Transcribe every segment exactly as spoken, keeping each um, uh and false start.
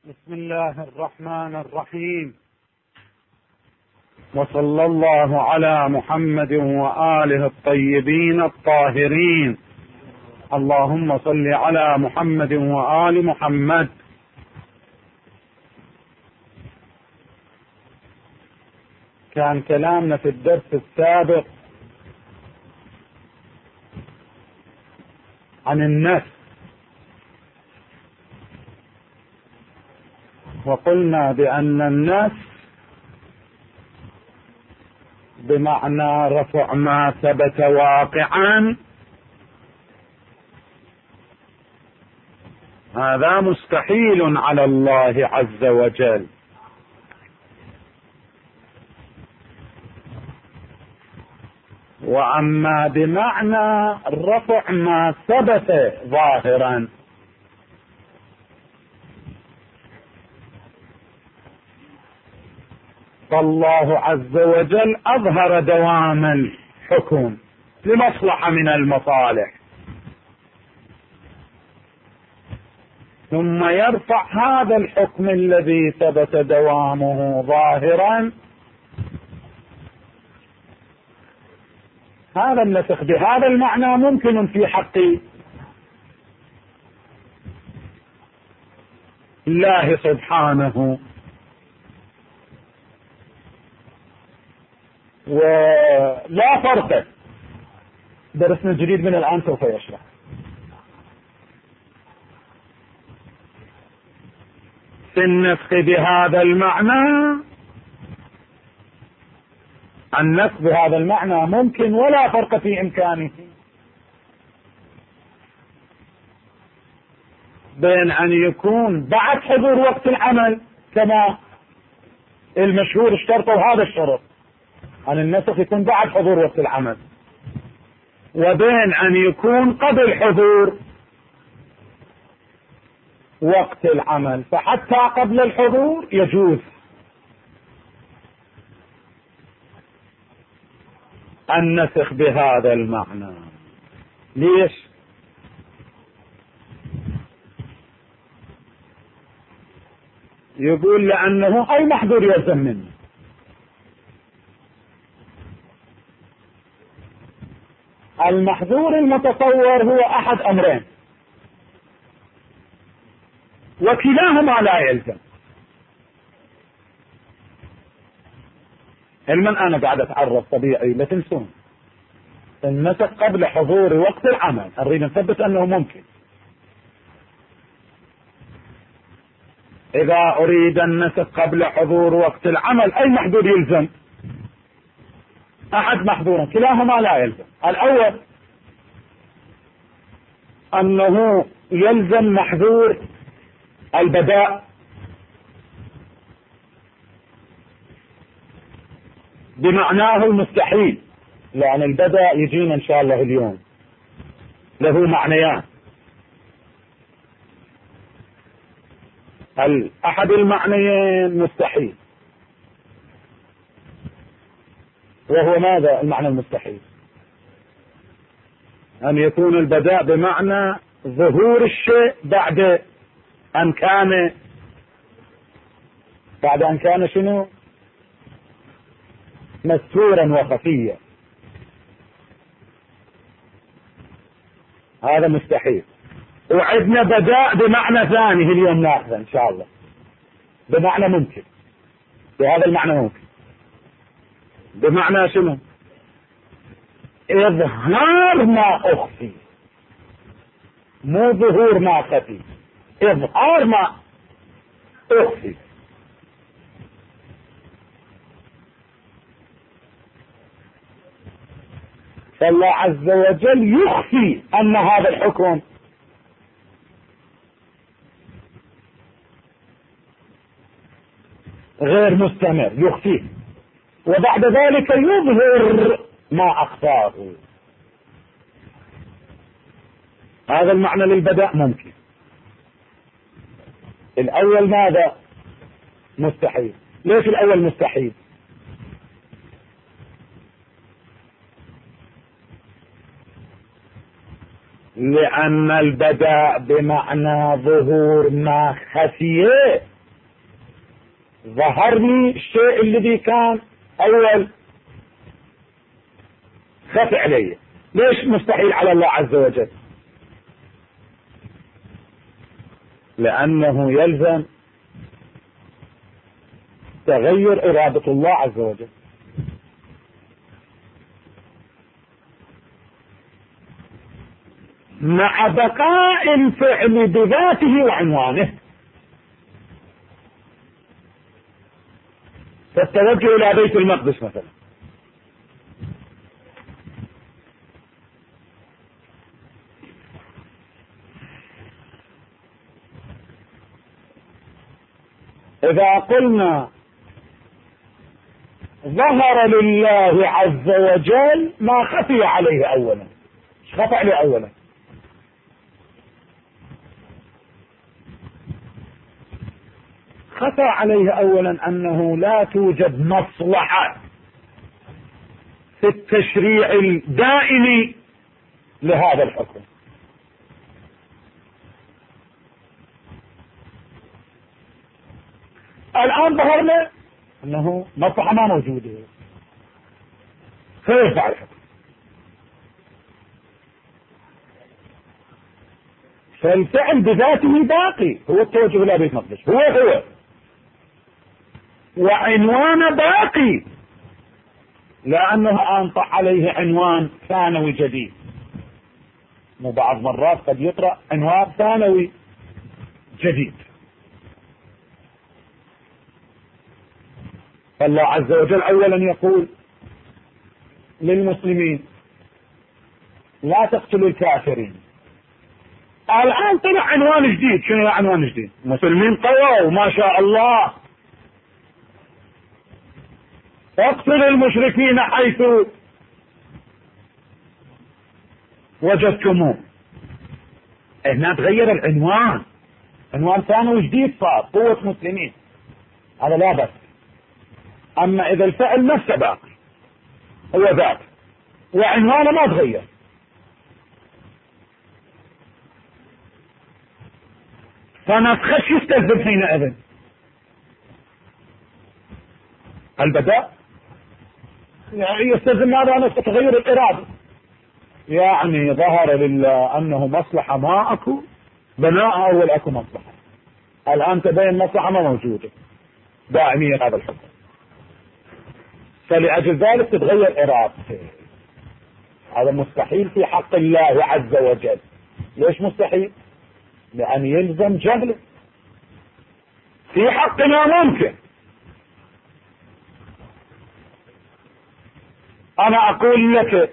بسم الله الرحمن الرحيم، وصلى الله على محمد وآله الطيبين الطاهرين. اللهم صل على محمد وآل محمد. كان كلامنا في الدرس السابق عن النفس، وقلنا بأن النفس بمعنى رفع ما ثبت واقعا، هذا مستحيل على الله عز وجل. وأما بمعنى رفع ما ثبت ظاهرا، فالله عز وجل أظهر دوام الحكم لمصلحة من المصالح، ثم يرفع هذا الحكم الذي ثبت دوامه ظاهرا. هذا النسخ بهذا المعنى ممكن في حق الله سبحانه، ولا فرق. درسنا الجديد من الآن سوف يشرح. في النسخ بهذا المعنى، النسخ بهذا المعنى ممكن ولا فرق في إمكانه بين أن يكون بعد حضور وقت العمل كما المشهور اشترطوا هذا الشرط أن النسخ يكون بعد حضور وقت العمل، وبين أن يكون قبل حضور وقت العمل، فحتى قبل الحضور يجوز النسخ بهذا المعنى. ليش؟ يقول لأنه أي محظور يلزم منه. المحظور المتصور هو أحد أمرين، وكلاهما لا يلزم. علما أنا قاعد أتعرض طبيعي، لا تنسون النسخ قبل حضور وقت العمل، أريد نثبت أنه ممكن. إذا أريد النسخ قبل حضور وقت العمل، أي محظور يلزم؟ أحد محظورا، كلاهما لا يلزم. الأول أنه يلزم محظور البداء بمعناه المستحيل، لأن البداء يجينا إن شاء الله اليوم له معنيان. أحد المعنيين مستحيل، وهو ماذا المعنى المستحيل؟ أن يكون البداء بمعنى ظهور الشيء بعد أن كان بعد أن كان شنو؟ مستورا وخفيا. هذا مستحيل. وعندنا بداء بمعنى ثاني اليوم ناخذه إن شاء الله، بمعنى ممكن. بهذا المعنى ممكن بمعنى شنو؟ إظهار ما أخفي، مو ظهور ما خفي، إظهار ما أخفي. فالله عز وجل يخفي أن هذا الحكم غير مستمر، يخفيه، وبعد ذلك يظهر ما أخفاه. هذا المعنى للبداء ممكن. الأول ماذا؟ مستحيل. ليش الأول مستحيل؟ لأن البداء بمعنى ظهور ما خفي ظهر لي الشيء الذي كان أول خفي علي. ليش مستحيل على الله عز وجل؟ لأنه يلزم تغير إرادة الله عز وجل. مع بقاء الفعل بذاته وعنوانه. فالتوجه إلى بيت المقدس مثلا، إذا قلنا ظهر لله عز وجل ما خفي عليه أولا. ايش خفي عليه أولا؟ خفى عليه أولا أنه لا توجد مصلحة في التشريع الدائم لهذا الحكم. الآن ظهر له أنه مصلحة ما موجودة، فيرفع الحكم. فالفعل بذاته باقي، هو التوجه إلى بيت المقدس هو هو، وعنوان باقي لأنه أنطع عليه عنوان ثانوي جديد. مو بعض مرات قد يطرأ عنوان ثانوي جديد. فالله عز وجل أولا يقول للمسلمين لا تقتلوا الكافرين. الآن طلع عنوان جديد. شنو عنوان جديد؟ المسلمين قووا ما شاء الله، اقتلوا المشركين حيث وجدتموه. هنا تغير العنوان، عنوان ثانوي جديد صار، قوة مسلمين، هذا لا بأس. أما إذا الفعل نفسه باقي هو ذاك وعنوانه ما تغير، فنسخش يستلزم حينئذ البداء، يعني يستلزم ماذا؟ نسخ تغير الإرادة. يعني ظهر لله أنه مصلحة ما أكو، بناء أول أكو مصلحة، الآن تبين مصلحة ما موجودة دائمية هذا الحكم، فلأجل ذلك تتغير إرادته. هذا مستحيل في حق الله عز وجل. ليش مستحيل؟ لأن يلزم جهله. في حقنا ممكن. أنا أقول لك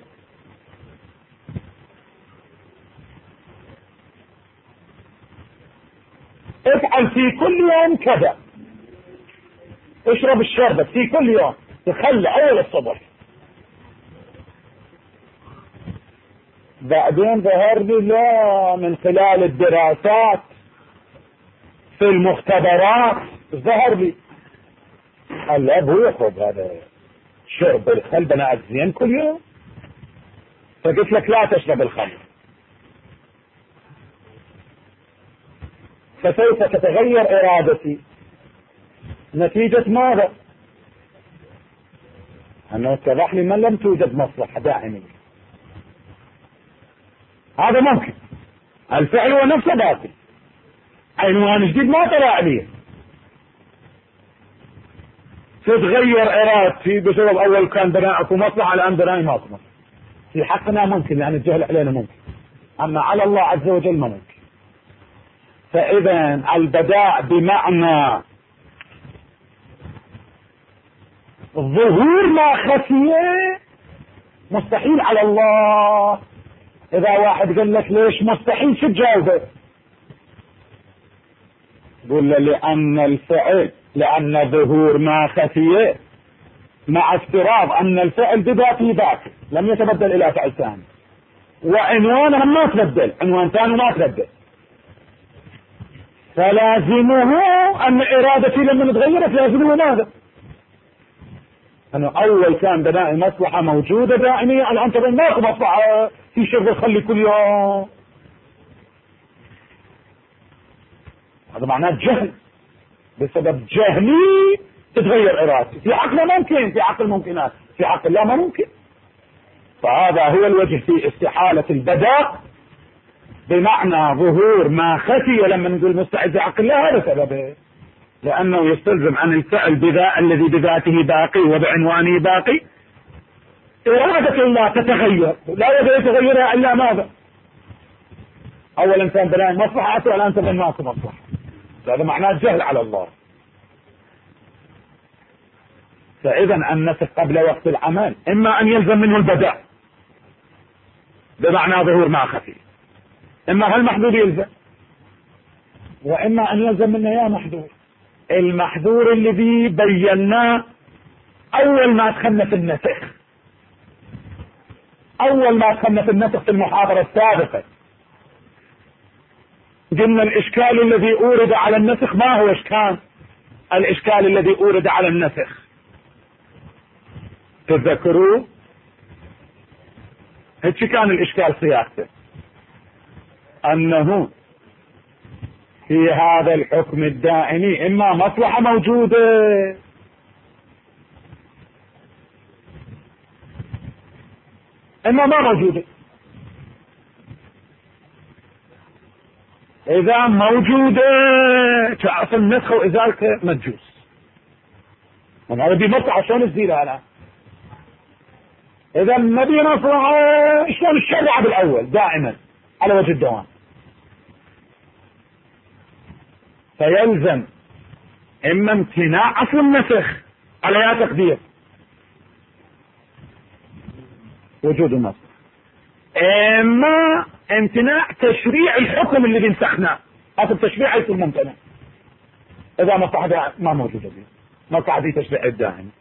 افعل في كل يوم كذا، اشرب الشربة في كل يوم، تخلى أول الصبح. بعدين ظهر لي لا، من خلال الدراسات في المختبرات ظهر لي الأب هو يخرج هذا شرب الخل بناء الزين كل يوم، فقلت لك لا تشرب الخمر. فسوف تتغير إرادتي نتيجة ماذا؟ أنه اتضح لي من لم توجد مصلحة دائمية. هذا ممكن، الفعل هو نفسه باقي، عنوان جديد ما طلع عليه، تتغير إرادتي بسبب أول كان بناء مصلحة الآن بناء ما مصلحة. في حقنا ممكن، يعني الجهل علينا ممكن، أما على الله عز وجل ما ممكن. فإذا البداء بمعنى ظهور ما خفي مستحيل على الله. إذا واحد قال لك ليش مستحيل، شو تجاوبه؟ قل له لأن الفعل، لأن ظهور ما خفي مع افتراض أن الفعل بذاته باقي لم يتبدل إلى فعل ثاني، وعنوانه ما تبدل، عنوان ثاني ما تبدل، فلازمه أن إرادتي لما تغيرت لازمه ماذا؟ أنه أول كان بناء مصلحة موجودة دائمية، الآن تبين ماكو مصلحة في شغل خلي كل يوم. هذا معناه جهل بسبب جهلي تتغير ارادتي. في عقل ممكن، في عقل ممكنات، في عقل لا ما ممكن. فهذا هو الوجه في استحالة البداء بمعنى ظهور ما خفي. لما نقول مستعد عقل لا، هذا سببه، لأنه يستلزم عن الفعل بذا الذي بذاته باقي وبعنوانه باقي إرادة الله تتغير، لا يقدر يتغيرها إلا ماذا؟ أولا كان بناء مصلحته والآن تبنى ماكو مصلحة. هذا معناه الجهل على الله. فإذا النسخ قبل وقت العمل إما أن يلزم منه البداء بمعنى ظهور ما خفي، إما هالمحذور يلزم، وإما أن يلزم منه يا محذور. المحذور الذي بيناه أول ما دخلنا في النسخ، أول ما دخلنا في النسخ في المحاضرة السابقة قلنا الإشكال الذي أورد على النسخ ما هو إشكال؟ الإشكال الذي أورد على النسخ تذكروا هيك كان الإشكال سياسته، أنه في هذا الحكم الدائمي إما مصلحة موجودة إما ما موجودة. إذا موجودة كأصل النسخ وإزالته مجوز، من هذا بمصلحة شلون تزيلها الآن؟ إذا ما بي مصلحة شلون الشرع بالأول دائما على وجه الدوام؟ فيلزم إما امتناع أصل النسخ على يا تقدير وجود النص، إما امتناع تشريع الحكم اللي بنسخناه. أصل تشريع يكون ممتنع إذا مصلحة ما موجودة فيه، مصلحة في تشريع الدائم.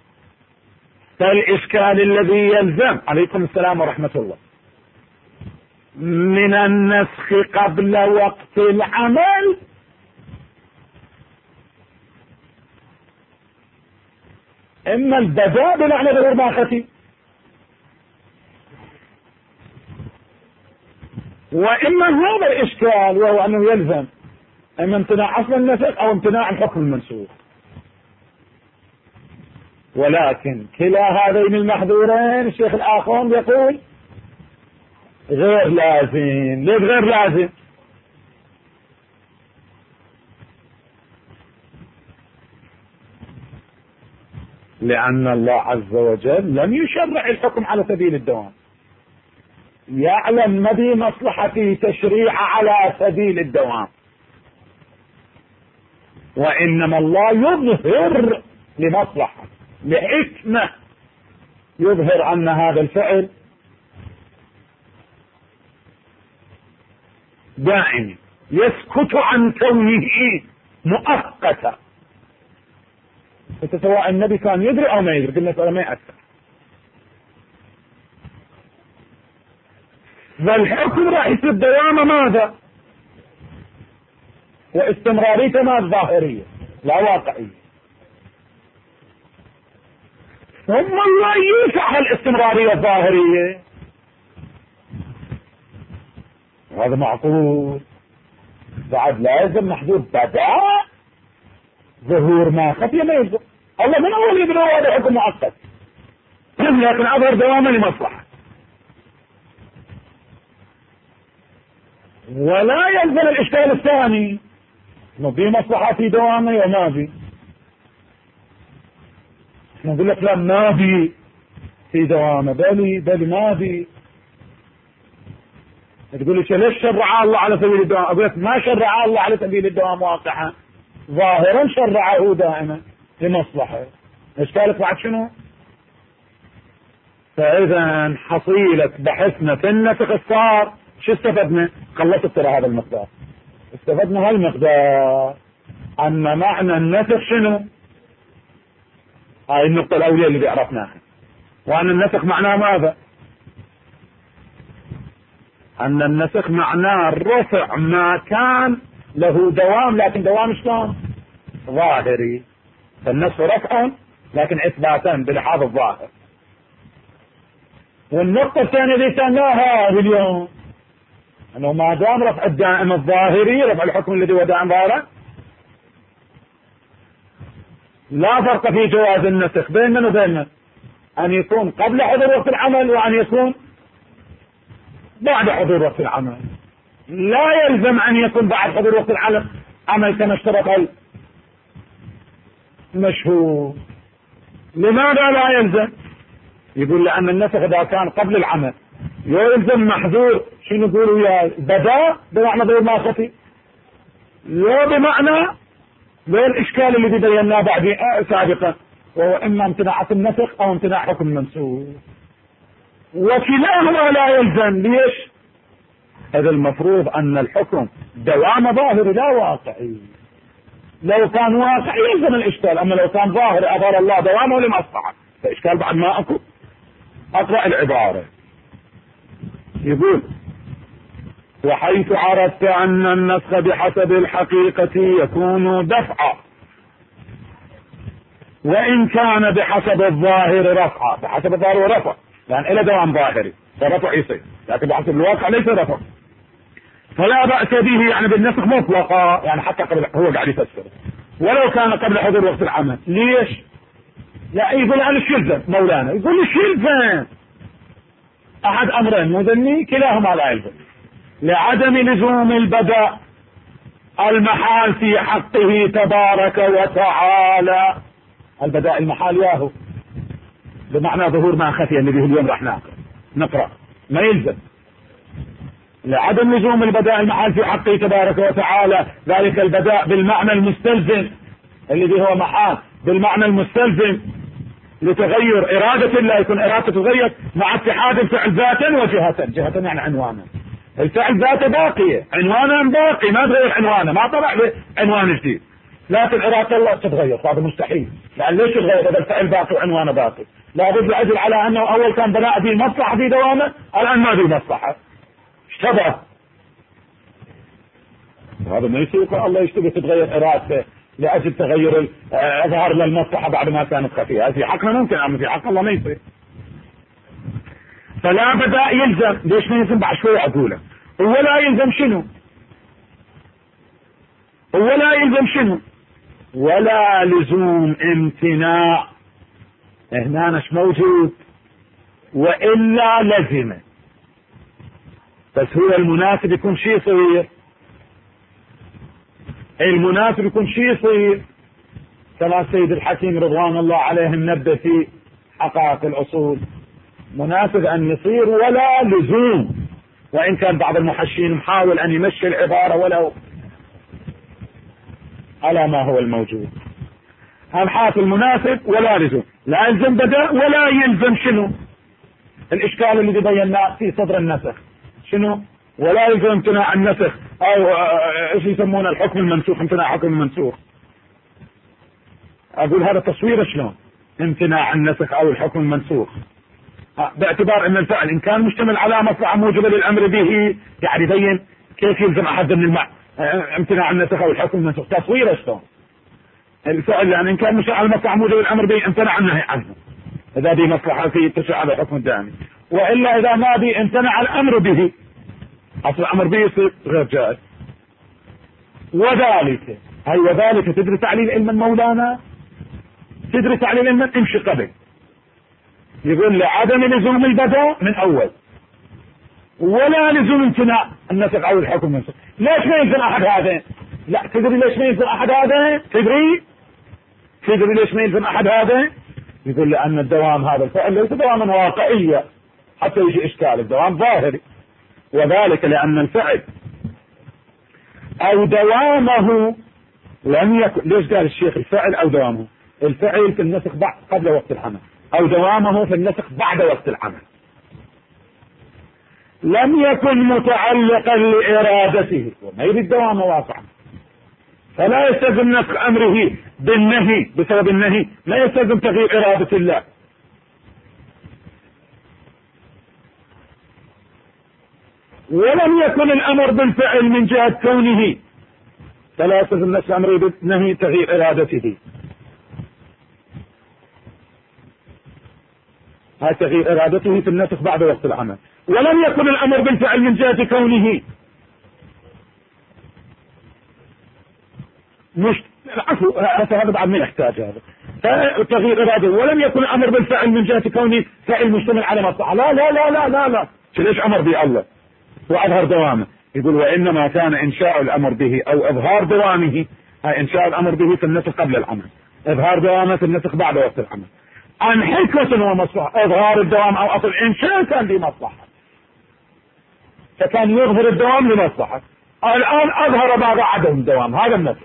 فالإشكال الذي يلزم عليكم السلام ورحمة الله من النسخ قبل وقت العمل إما البداء بمعنى ظهور ما خفي، وإما هذا الإشكال وهو أنه يلزم إما امتناع أصل النسخ أو امتناع الحكم المنسوخ. ولكن كلا هذين المحذورين الشيخ الآخون يقول غير لازم. ليه غير لازم؟ لأن الله عز وجل لم يشرع الحكم على سبيل الدوام، يعلم ما بي مصلحة في تشريع على سبيل الدوام، وإنما الله يظهر لمصلحة لحكمة، يظهر أن هذا الفعل دائم يسكت عن كونه مؤقتا. سواء النبي كان يدري أو ما يدري بالنسبة ما يأثر، فالحكم راح يصير دوامه ماذا؟ واستمراريته ما ظاهرية لا واقعية. ثم الله ينفع الاستمرارية الظاهرية، وهذا معقول. بعد لازم محدود بداء ظهور ما خفي ما يلزم. الله من أول يبنى هذا حكم مؤقت لكن أظهر دوامه لمصلحة، ولا يلزم الإشكال الثاني انه في مصلحة في دوامه وما في. نقول لك لا ما في في دوامه، بلي بلي ما في. تقول لي ليش شرع الله على سبيل الدوام؟ اقول لك ما شرع الله على سبيل الدوام واقعا، ظاهرا شرعه دائما لمصلحة. اشكالك بعد شنو؟ فاذا حصيلة بحثنا في النسخ الصار شو استفدنا؟ خلصت ترى هذا المقدار، استفدنا هالمقدار ان معنى النسخ شنو؟ هاي النقطة الاولية اللي عرفناها، وان النسخ معناه ماذا؟ ان النسخ معناه رفع ما كان له دوام، لكن دوام شلون؟ ظاهري. فالنسخ رفع لكن اثباتا بلحاظ الظاهر. والنقطة الثانية اللي سماها اليوم انه ما دام رفع الدائم الظاهري، رفع الحكم الذي هو دائم ظاهرا، لا فرق في جواز النسخ بين من وبين من، أن يكون قبل حضور وقت العمل وأن يكون بعد حضور وقت العمل. لا يلزم أن يكون بعد حضور وقت العمل عمل كما اشترط المشهور. لماذا لا يلزم؟ يقول لأن النسخ إذا كان قبل العمل يلزم محذور. شنو يقولوا يا بدا بمعنى غير ما خفي، لا بمعنى غير الإشكال الذي بيناه بعد سابقا، وهو إما امتناع النسخ أو امتناع حكم منسوخ، وكلاهما لا يلزم. ليش؟ هذا المفروض أن الحكم دوام ظاهري لا واقعي. لو كان واقعي يلزم الإشكال، أما لو كان ظاهري أظهر الله دوامه لمصلحة فإشكال بعد ما أكو. أقرأ العبارة. يقول وحيث عرفت أن النسخ بحسب الحقيقة يكون دفعا وإن كان بحسب الظاهر رفعا. بحسب الظاهر رفع يعني إلى دوام ظاهري فرفع يصير، لكن بحسب الواقع ليس رفع. فلا بأس به يعني بالنسخ مطلقا، يعني حتى قبل هو قاعد يفسر ولو كان قبل حضور وقت العمل. ليش؟ لا يقول أنا شلزم مولانا، يقول لي شلزم أحد أمرين مذني كلاهما لا يلزم. لعدم لزوم البدء المحال في حقه تبارك وتعالى. البداء المحال ياهو بمعنى ظهور ما خفي الذي اليوم راح نقرأ نقرأ ما يلزم. لعدم لزوم البداء المحال في حقه تبارك وتعالى، ذلك البداء بالمعنى المستلزم الذي هو محال بالمعنى المستلزم لتغير إرادة الله، يكون إرادة تغير مع اتحاد الفعل ذاتا وجهة. جهة يعني عنوانا، الفعل ذاته باقية، عنوانا باقي ما تغير عنوانا، ما طلع عنوان جديد، لكن إرادة الله تتغير. هذا مستحيل، لأن ليش تتغير إذا الفعل باقي وعنوانه باقي؟ لابد يعزل على أنه أول كان بناء في مصلحة في دوامه، الآن ما في مصلحة، اشتبه. هذا ما يصير الله يشتبه تتغير إرادته لأجل تغير إظهار للمصلحة بعد ما كانت خفية. في حقنا ممكن، أما في حق الله ما يصير. فلا بدأ يلزم. ليش ما يلزم؟ بعد شوية أقوله. ولا يلزم شنو؟ ولا يلزم شنو؟ ولا لزوم امتناع. هنا مش موجود وإلا لزمه، بس هو المناسب يكون شيء صغير، المناسب يكون شيء صغير كما السيد الحكيم رضوان الله عليه منبه في حقائق الأصول. مناسب أن يصير ولا لزوم، وإن كان بعض المحشين محاول أن يمشي العبارة ولو على ما هو الموجود. الحاف المناسب ولا لزوم، لا يلزم بدأ ولا يلزم شنو؟ الإشكال الذي بيناه في صدر النسخ شنو؟ ولا يلزم امتناع النسخ أو ايش يسمونه الحكم المنسوخ، امتناع حكم المنسوخ. أقول هذا تصوير شلون؟ امتناع النسخ أو الحكم المنسوخ باعتبار أن الفعل إن كان مشتمل على مصلحة موجبة للأمر به، يعني يبين كيف يلزم أحد من المع امتناع النسخ أو الحكم المنسوخ. تصوير شلون؟ الفعل يعني إن كان مشتمل على مصلحة موجبة للأمر به امتنع النهي عنه إذا به مصلحة في تشريع على الحكم الدائمي، وإلا إذا ما به امتنع الأمر به، أصل الأمر به يصير غير جائز. وذلك أي وذلك تدري تعليل علم مولانا، تدري تعليل علم امشي قبل. يقول لعدم لزوم البدء من أول ولا لزوم امتناع النسخ أو الحكم المنسوخ. ليش ما يلزم أحد هذا؟ لا تدري ليش ما يلزم أحد هذا؟ تدري تدري ليش ما يلزم أحد هذا؟ يقول لأن الدوام هذا الفعل ليس دواما واقعيا حتى يجي إشكال، الدوام ظاهري. وذلك لأن الفعل أو دوامه لم يكن. ليش قال الشيخ الفعل أو دوامه؟ الفعل في النسخ بعد قبل وقت العمل، أو دوامه في النسخ بعد وقت العمل. لم يكن متعلقا لإرادته، وما يريد دوامه واقعا، فلا يستلزم نسخ أمره بالنهي بسبب النهي، لا يستلزم تغيير إرادة الله. ولم يكن الأمر بالفعل من جهة كونه، فلا يستلزم نسخ أمره بالنهي تغيير إرادته. هذا تغيير إرادته في النسخ بعد وقت العمل. ولم يكن الأمر بالفعل من جهة كونه مش عفوا هذا بعد ما يحتاج هذا فتغيير إرادة، ولم يكن الأمر بالفعل من جهة كونه فعل مشتمل على مصلحة. لا لا لا لا لا لا ليش أمر به الله وأظهر دوامه؟ يقول وإنما كان إنشاء الأمر به أو إظهار دوامه، أي إنشاء الأمر به في النسخ قبل العمل، إظهار دوامه في النسخ بعد وقت العمل. عن حكمة ومصلحة، إظهار الدوام أو أصل إنشاء كان لمصلحة، فكان يظهر الدوام لمصلحة. الآن أظهر بعد عدم الدوام، هذا النسخ.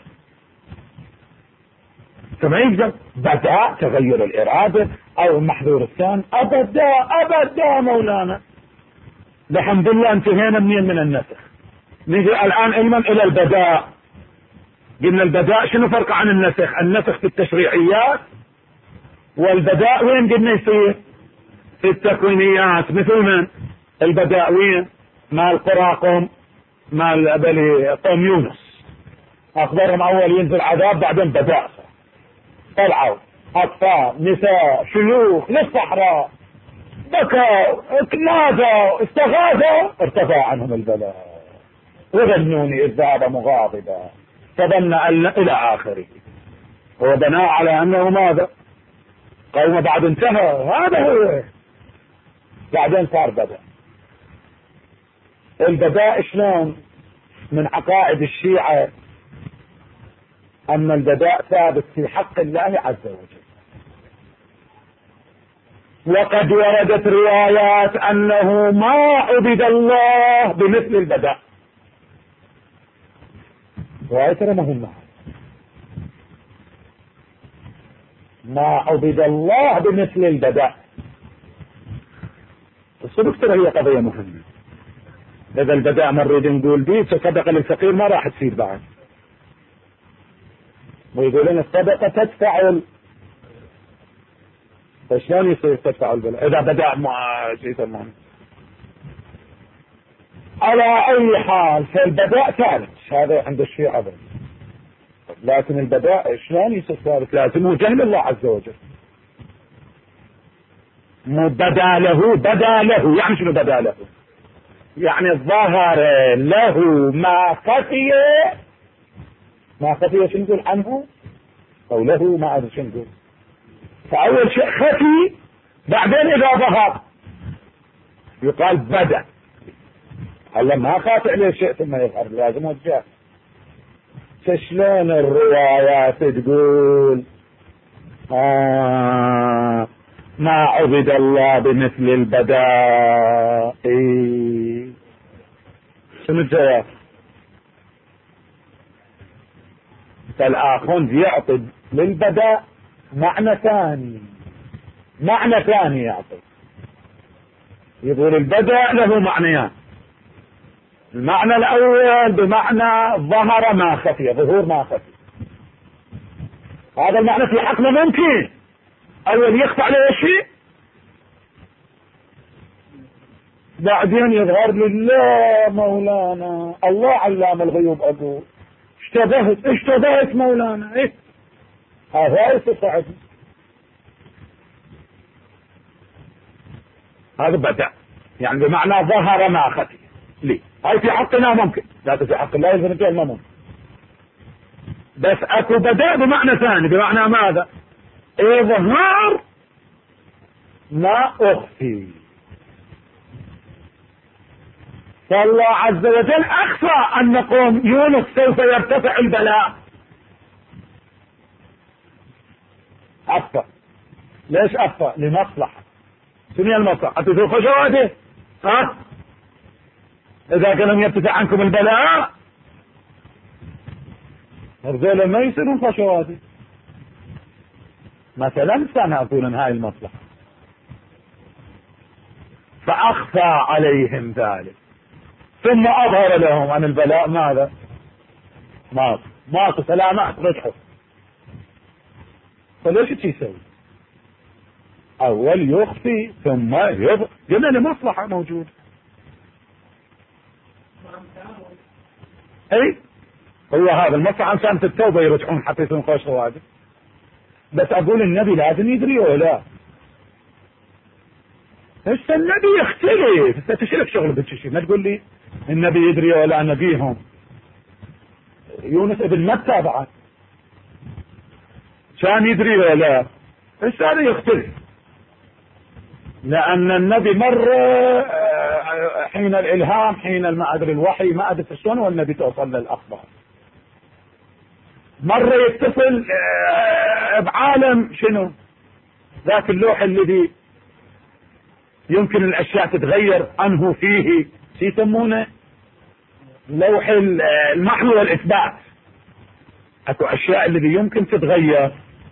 كما يجب بدأ تغير الإرادة أو المحذور الثاني أبدا أبدا مولانا. الحمد لله انتهينا منين من النسخ. نجي الآن علما إلى البداء. قلنا البداء شنو فرق عن النسخ؟ النسخ في التشريعيات، والبداء وين قلنا يصير؟ في التكوينيات. مثل من البداء وين؟ مال قراقم، مال بلي قوم يونس، أخبرهم أول ينزل عذاب بعدين بداء، طلعوا أطفال نساء شيوخ للصحراء، بكوا نادوا استغاثوا، ارتفع عنهم البلاء وظنوني إذ ذهب مغاضبا فظن أن إلى آخره. هو بناء على أنه ماذا؟ قوم بعد انتهى، هذا هو. بعدين صار بدأ. البداء شلون؟ من عقائد الشيعة أن البداء ثابت في حق الله عز وجل، وقد وردت روايات أنه ما عبد الله بمثل البداء. رواية ترى مهمة، ما عبد الله بمثل البداء. الصدق ترى هي قضية مهمة. إذا البداء ما نريد نقول به فصدقة للفقير ما راح تصير بعد. ويقولون الصدقة تدفع ال... فشلون يصير تدفع البلاء إذا بدأ مع شيء ثمانية؟ على أي حال فالبداء ثابت، هذا عند الشيعة بس. لكن البداء شلون يصير ثابت؟ لازم هو جهل الله عز وجل. بدا له بدا له يعني شنو بدا له؟ يعني ظهر له ما خفي. ما خفي شنو نقول عنه؟ أو له ما أدري شنو نقول. فأول شيء خفي، بعدين إذا ظهر يقال بدا. هلا ما خاف عليه شيء ثم يظهر، لازم وجه. فشلون الروايات تقول آه ما عبد الله بمثل البداء؟ إيه. شنو الجواب؟ فالآخون يعطي للبداء معنى ثاني، معنى ثاني يعطي. يقول البداء له معنيان. المعنى الأول بمعنى ظهر ما خفي، ظهور ما خفي. هذا المعنى في حقنا ممكن. أول يخفى عليه شيء، بعدين يظهر لله مولانا. الله علام الغيوب أقول اشتبهت اشتبهت مولانا. إيه هذا يستطيع. هذا بدأ يعني بمعنى ظهر ما خفي. ليه؟ هاي في حقنا ممكن، لكن في حق الله يلزم ما ممكن. بس اكو بدأ بمعنى ثاني، بمعنى ماذا؟ اظهار ما اخفي. فالله عز وجل اخفى ان قوم يونس سوف يرتفع البلاء. اخفى. ليش اخفى؟ لمصلحة. شنو المصلحة؟ تشوف خشواته. ها؟ اذا كان يرتفع عنكم البلاء هذول ما يصيرون خشواته. مثلا سنة اقول هاي المصلحة، فاخفى عليهم ذلك ثم اظهر لهم عن البلاء ماذا؟ ماط ماط سلامات رجحوا. فليش يسوي؟ اول يخفي ثم يظهر، قلنا لمصلحة موجودة. اي هو هذا المصلحة عشان التوبة يرجعون حتى يكون خوش واجب. بس اقول النبي لازم يدري ولا هسه النبي يختلف. هسه تشرك شغل بالشيء، ما تقول لي النبي يدري ولا نبيهم. يونس ابن متى بعد الإنسان يدري ولا لا؟ الإنسان يختلف، لأن النبي مر حين الإلهام، حين ما أدري الوحي، ما أدري شلون والنبي توصل للأخبار، مر يتصل بعالم شنو ذاك اللوح الذي يمكن الأشياء تتغير عنه فيه، يسمونه لوح المحو والإثبات. اكو أشياء الذي يمكن تتغير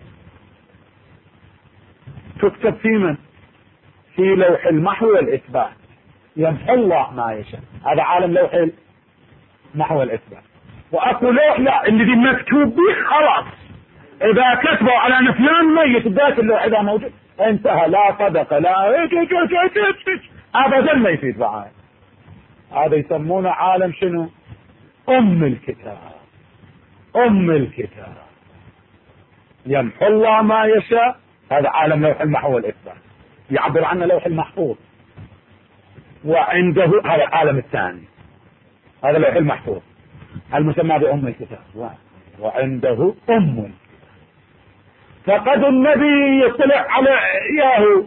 تكتب في من؟ في لوح المحو والإثبات، يمحو الله ما يشاء. هذا عالم لوح المحو والإثبات. واكو لوح لا الذي مكتوب به خلاص، اذا كتبوا على ان فلان ميت ذاك اللوح اذا موجود انتهى، لا صدق لا ابدا ما يفيد بعد. هذا يسمونه عالم شنو؟ ام الكتاب. ام الكتاب يمحو الله ما يشاء، هذا عالم لوح المحو والإثبات، يعبر عنه لوح المحفوظ. وعنده هذا العالم الثاني، هذا لوح المحفوظ المسمى بأم الكتاب، وعنده أم الكتاب. فقد النبي يطلع على إياه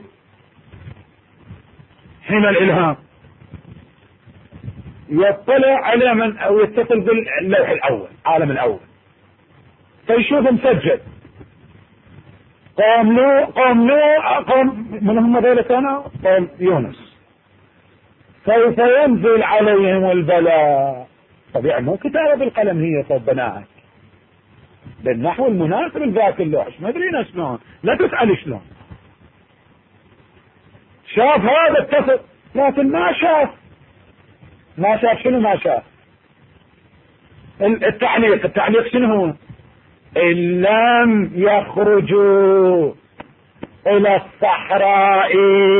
حين الإلهام، يطلع على من أو يتصل باللوح الأول، عالم الأول، فيشوف مسجل قوم لو قوم لو قوم من هم ذلك كانوا قوم يونس، سوف ينزل عليهم البلاء. طبيعي مو كتابة بالقلم، هي صوب بالنحو المناسب لذاك اللوح، ما ادري شلون، لا تسأل شلون. شاف هذا اتصل، لكن ما شاف ما شاف شنو ما شاف؟ التعليق التعليق شنو هو؟ إن لم يخرجوا إلى الصحراء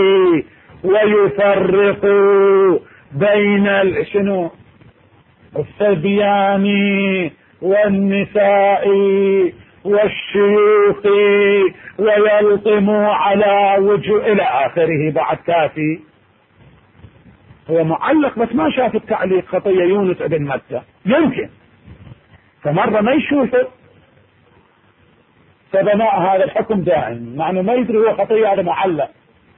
ويفرقوا بين شنو الصبيان والنساء والشيوخ ويلطموا على وجه إلى آخره بعد كافي. هو معلق بس ما شاف التعليق. خطية يونس ابن متى يمكن فمرة ما يشوفه، فبناء هذا الحكم دائم مع انه ما يدري هو خطية، هذا معلق.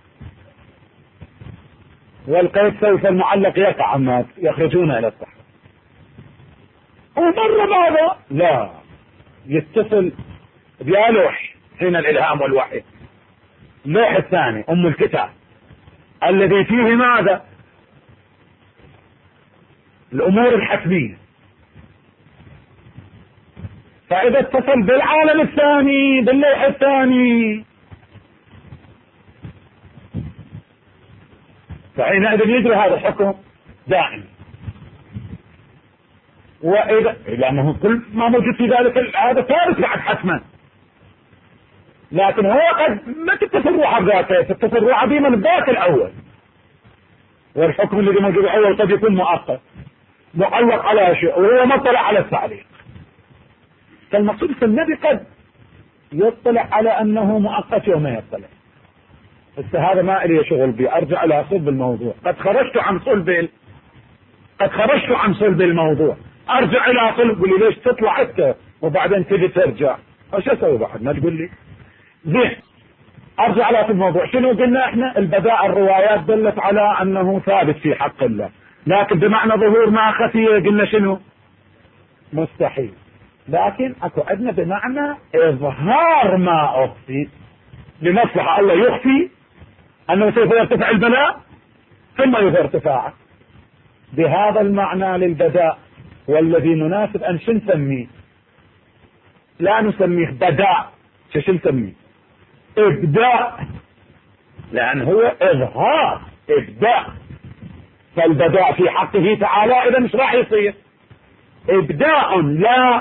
والقيد سوف المعلق يقع الناس يخرجون الى الصحراء. ومرة ماذا؟ لا يتصل بلوح حين الالهام والوحي، اللوح الثاني ام الكتاب الذي فيه ماذا؟ الامور الحتمية. فاذا اتصل بالعالم الثاني باللوح الثاني فحينئذ يجري هذا الحكم دائما. واذا لانه كل ما موجود في ذلك هذا ثالث بعد حتما، لكن هو قد ما تتصل روحه بذاته، تتصل روحه بمن الذات الاول، والحكم الذي موجود الاول قد يكون مؤقت معلق على شيء وهو ما اطلع على التعليق. فالمقصود في النبي قد يطلع على انه مؤقت وما يطلع. بس هذا ما لي شغل به، ارجع الى صلب الموضوع. قد خرجت عن صلب قد خرجت عن صلب الموضوع، ارجع الى صلب. قول لي ليش تطلع انت وبعدين تجي ترجع؟ ايش اسوي بعد؟ ما تقول لي زين. ارجع الى صلب الموضوع. شنو قلنا احنا؟ البداء الروايات دلت على انه ثابت في حق الله، لكن بمعنى ظهور ما خفي قلنا شنو؟ مستحيل. لكن اكو عندنا بمعنى اظهار ما اخفي لمصلحة. الله يخفي انه سوف يرتفع البلاء ثم يظهر ارتفاعه. بهذا المعنى للبداء، والذي مناسب ان شو نسميه؟ لا نسميه بداء، شو نسميه؟ ابداء، لان هو اظهار ابداء. فالبداء في حقه تعالى اذا مش راح يصير ابداء لا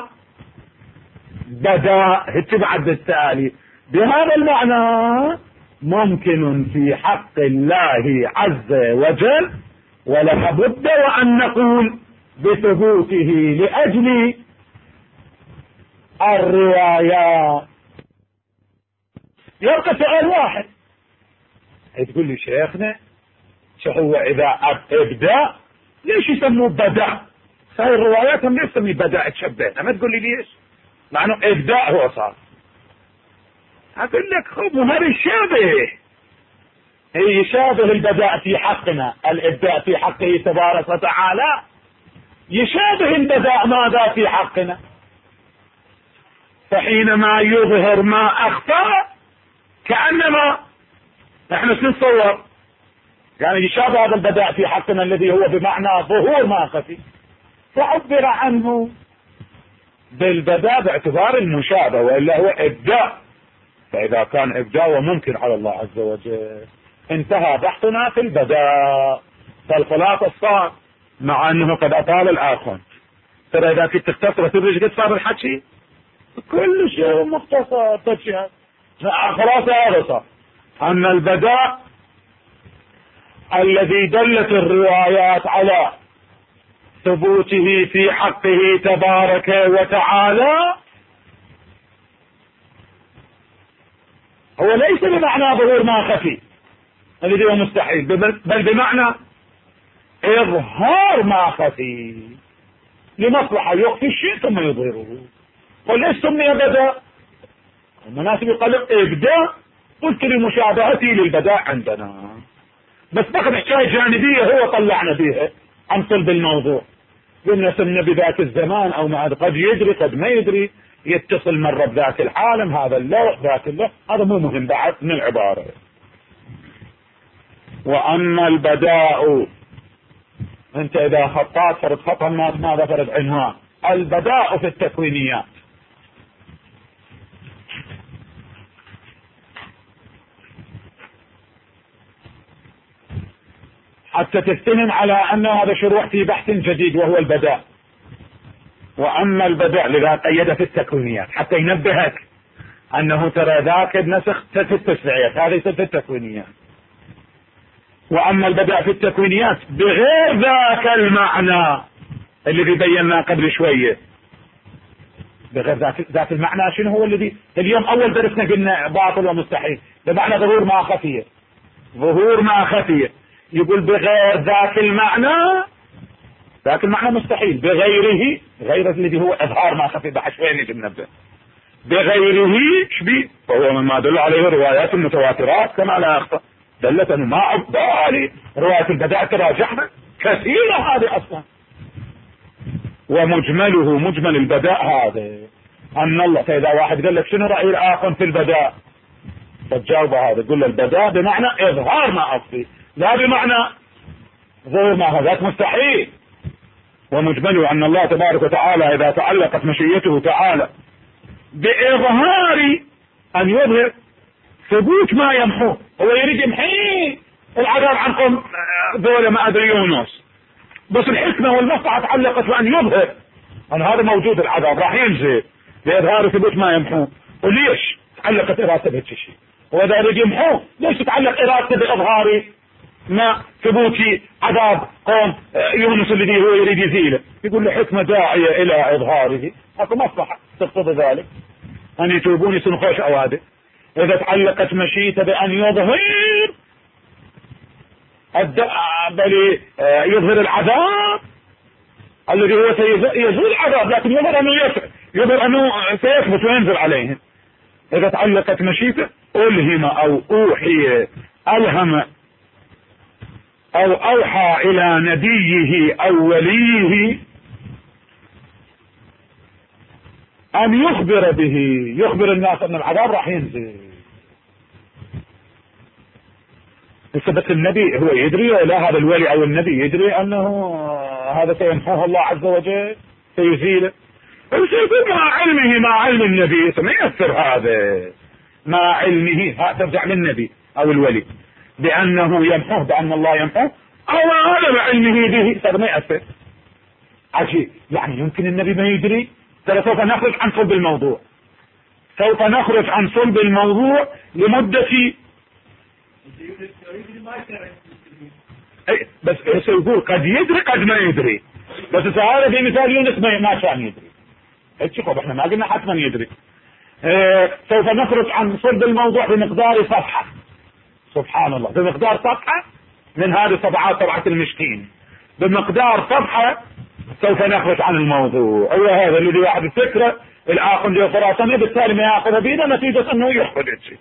بداء. هيك بعد التالي بهذا المعنى ممكن في حق الله عز وجل، ولا بد وان نقول بثبوته لاجل الروايات. يبقى سؤال واحد، تقول لي شيخنا شو هو اذا ابداء ليش يسموه بداء؟ هاي الروايات هم ليش يسميه بداء؟ تشبهنا. ما تقول لي ليش، مع انه ابداء هو صار. اقول لك هو هذا يشابه، يشابه البداء في حقنا، الابداء في حقه تبارك وتعالى يشابه البداء ماذا في حقنا. فحينما يظهر ما اخفى كأنما نحن نتصور يعني يشابه هذا البداء في حقنا الذي هو بمعنى ظهور ما خفي، فعبر عنه بالبداء باعتبار المشابه، والا هو ابداء. فاذا كان ابداء وممكن على الله عز وجل انتهى بحثنا في البداء. فالخلاصة صار مع انه قد اطال الاخر، ترى اذا كنت تختصر تدري قد صار الحكي كل شيء مختصر تشهد. خلاص هذا صار ان البداء الذي دلت الروايات على ثبوته في حقه تبارك وتعالى هو ليس بمعنى ظهور ما خفي الذي هو مستحيل، بل بمعنى اظهار ما خفي لمصلحة يخفي الشيء ثم يظهره. وليس سمي بداء، المناسب يقال ابداء، قلت لمشابهتي للبداء عندنا، بس فقط حكاية جانبية هو طلعنا بيها عن صلب الموضوع. قلنا سمنا بذاك الزمان او ما قد يدري قد ما يدري، يتصل مرة بذاك العالم، هذا اللوح ذاك اللوح، هذا مو مهم بعد من العبارة. واما البداء، انت اذا خطات فرد خطا ماذا فرد عنوان البداء في التكوينيات. حتى تستلم على ان هذا شروع في بحث جديد وهو البداء. واما البداء لذا قيد في التكوينيات حتى ينبهك انه ترى ذاك النسخ في التسعيات، هذا يصير في التكوينيات. واما البداء في التكوينيات بغير ذاك المعنى الذي بيناه قبل شويه، بغير ذاك ذاك المعنى شنو هو الذي اليوم اول درسنا قلنا باطل ومستحيل، بمعنى ظهور ما خفيه، ظهور ما خفيه. يقول بغير ذاك المعنى، ذاك المعنى مستحيل، بغيره، غير الذي هو اظهار ما خفي بحث شويه نجي نبدا. بغيره شبيه، وهو مما دل عليه روايات المتواترات كما لا يخفى، دلت انه ما ابالي روايه البداء تراجعنا كثيره هذه اصلا. ومجمله مجمل البداء هذا ان الله، فاذا واحد قال لك شنو راي الاخر في البداء، فتجاوب هذا قل له البداء بمعنى اظهار ما اخفي لا بمعنى ظهور ما هو، ذاك مستحيل. ومجمله ان الله تبارك وتعالى اذا تعلقت مشيته تعالى باظهار ان يظهر ثبوت ما يمحوه، هو يريد يمحي العذاب عن قوم ذولا ما ادري يونس، بس الحكمه والمصلحه تعلقت بان يظهر ان هذا موجود، العذاب راح ينزل باظهار ثبوت ما يمحوه. وليش تعلقت ارادته بهذا الشيء؟ واذا يريد يمحوه ليش تتعلق ارادته باظهار ما ثبوت عذاب قوم يونس الذي هو يريد يزيله؟ يقول له حكمه داعيه الى اظهاره، اكو مصلحه تقتضي ذلك ان يتوبون يصيرون خوش اوادم. اذا تعلقت مشيته بان يظهر بل يظهر العذاب الذي هو سيزول العذاب، لكن يظهر انه يظهر انه سيثبت وينزل عليهم. اذا تعلقت مشيته الهم او اوحي، الهم او اوحى الى نبيه او وليه ان يخبر به، يخبر الناس ان العذاب راح ينزل. بس النبي هو يدري ولا هذا الولي او النبي يدري انه هذا سيمحوه الله عز وجل سيزيله؟ وسيكون مع علمه، مع علم النبي ما يأثر هذا، مع علمه ترجع للنبي او الولي بانه يمحوه، بان الله يمحوه، او هذا علمه به هذا ما يأثر. عجيب، يعني يمكن النبي ما يدري؟ ترى سوف نخرج عن صلب الموضوع، سوف نخرج عن صلب الموضوع لمدة اي بس يقول قد يدري قد ما يدري، بس هذا في مثال يونس ما كان يدري. شوفوا احنا ما قلنا حتما يدري. اه سوف نخرج عن صلب الموضوع بمقدار صفحة، سبحان الله، بمقدار صفحة من هذه صفحات طبعة المشكين، بمقدار صفحة سوف نخرج عن الموضوع. هو هذا الذي واحد الفكرة الآخر الخراساني، بالتالي ما يأخذ بيده نتيجة أنه يحفظ شيء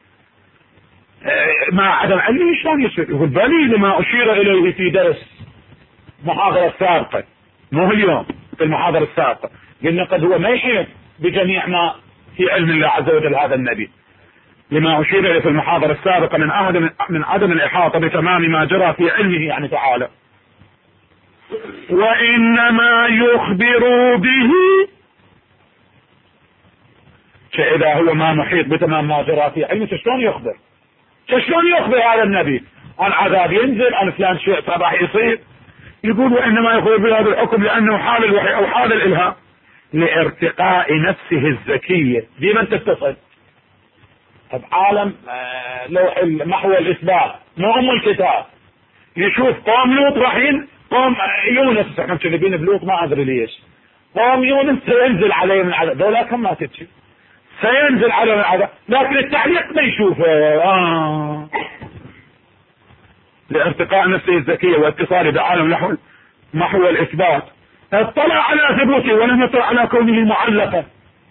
مع عدم علمه. شلون يصير؟ يقول بلي لما أشير إليه في درس محاضرة السابقة، مو اليوم، في المحاضرة السابقة قلنا قد هو ما يحيط بجميع ما في علم الله عز وجل هذا النبي، لما أشير إليه في المحاضرة السابقة من عدم من عدم الإحاطة بتمام ما جرى في علمه يعني تعالى، وإنما يخبر به فإذا هو ما محيط بتمام ما جرى في علمه شلون يخبر؟ شلون يخبر هذا النبي عن عذاب ينزل عن فلان شيء صباح يصير؟ يقول وإنما يخبر بهذا الحكم لأنه حال الوحي أو حال الإلهام لارتقاء نفسه الذكية. دي من تتصل عالم لوح محو الإثبات مو أم الكتاب، يشوف قوم لوط رايحين، قوم يونس احنا مكذبين بلوط ما أدري ليش، قوم يونس سينزل عليه من عذاب، دولا كم ما تتشي سينزل عليه من عذاب، لكن التعليق ما يشوفه. آه. لارتقاء نفسه الذكية واتصاله بعالم محو محو الإثبات، اطلع على ثبوته ولم يطلع على كونه معلقا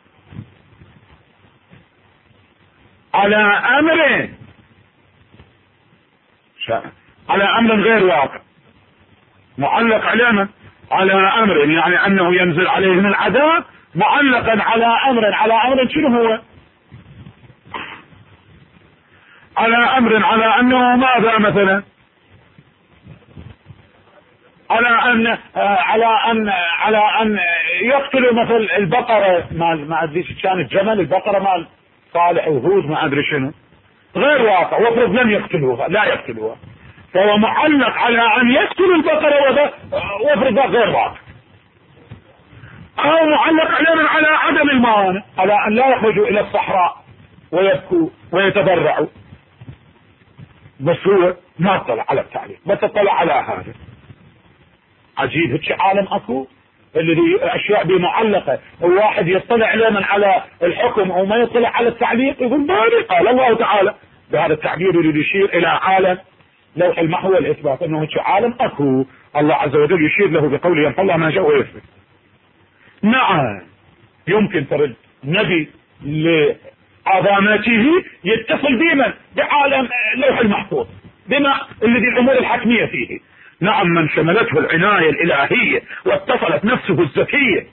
على أمر على أمر غير واقع، معلق على على أمر يعني أنه ينزل عليه من العذاب معلقا على أمر على أمر شنو هو؟ على أمر على أنه ماذا مثلا؟ على أن على أن على أن يقتلوا مثل البقرة مال ما أدري كان الجمل البقرة مال صالح وهود ما أدري شنو غير واقع، وافرض لم يقتلوها لا يقتلوها، فهو معلق على أن يقتلوا البقرة وافرض غير واقع، أو معلق علينا على عدم الموانع، على أن لا يخرجوا إلى الصحراء ويبكوا ويتضرعوا، بس هو ما اطلع على التعليق بس اطلع على هذا. عجيب هيك عالم اكو اللي اشياء بمعلقة، الواحد يطلع علينا على الحكم او ما يطلع على التعليق يقول بالي قال الله تعالى. بهذا التعبير اللي يشير الى عالم لوح المحو والاثبات، انه هيك عالم اكو الله عز وجل يشير له بقوله ينطلع ما جاء ويثبت. نعم يمكن ترد نبي لعظمته يتصل بمن؟ بعالم لوح المحفوظ بما الذي الامور الحتمية فيه. نعم من شملته العناية الالهية واتصلت نفسه الذكية